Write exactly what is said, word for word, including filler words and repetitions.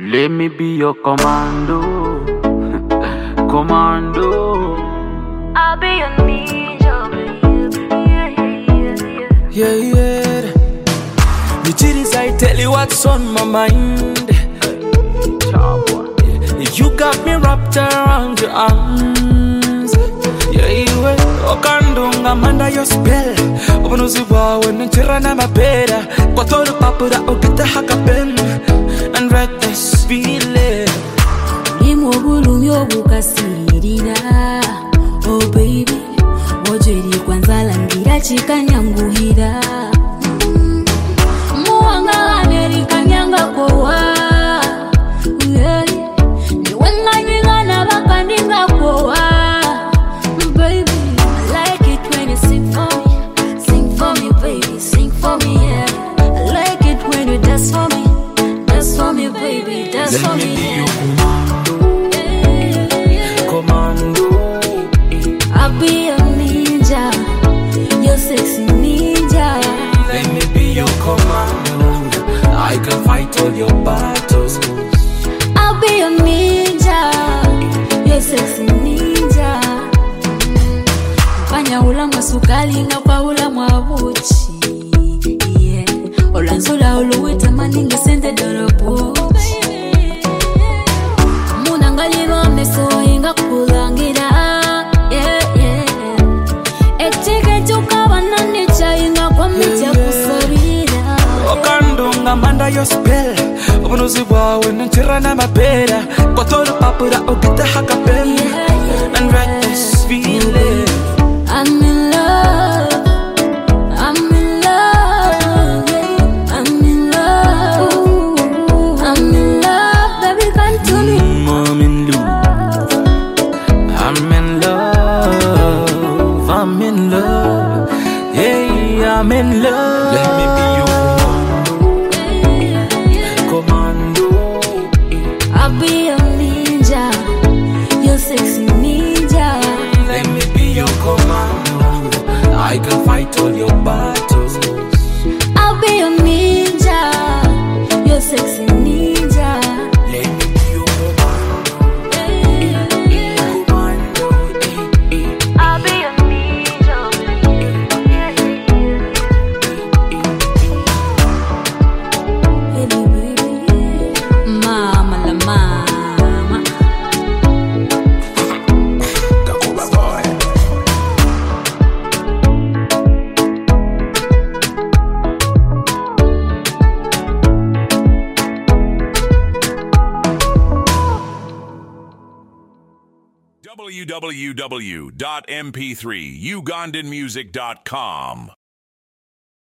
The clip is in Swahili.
Let me be your commando, commando. I'll be your ninja, baby. Yeah, yeah, yeah, Yeah, yeah. The titties, I tell you what's on my mind. Yeah, you got me wrapped around your arms. Yeah, you were okandunga under your spell. Obunuzi wawe nchirana mabeda. Kwa tolu papura okita hakapen. And wreck this feeling. Nimo bulumi obukasirira. Oh baby, wojeri kwanza langira chikanyanguhira. Muwanga Amerika nyanga kowa. Yeah, ni wenga nyingana bakaninga kowa. Baby, I like it when you sing for me. Sing for me, baby, sing for me, yeah. I like it when you dance for me. Dance for me, baby, dance Let for me me, be yeah. your commando, commando. I'll be your ninja, your sexy ninja. Let me be your commando. I can fight all your battles. I'll be your ninja, your sexy ninja. Fanya ula masukali nga kwa ula mwabuchi. Yeah, olanzula uluwita maningi sente dorobuchi. Munangalirwa meso inga kulangira. Yeah, yeah. Etike tukaba nanicha inga kwa micha kusabira. Okandunga manda your spell. Obunuzi wawe nchirana mabeda. Kwa tolu papura okita hakapen. And wreck this feeling. I'm in love, I'm in love, I'm in love, I'm in love, baby, come to me. Mm, I'm in love. I'm in love. I'm in love. Yeah, I'm in love. Let me be your commando. I'll be your ninja, your sexy ninja. Let me be your commando. I can fight all your battles. I'll be your ninja, your sexy ninja. Let me be your commando. Commando. I'll be your ninja, baby, baby. Mama la mama. w w w dot m p three ugandan music dot com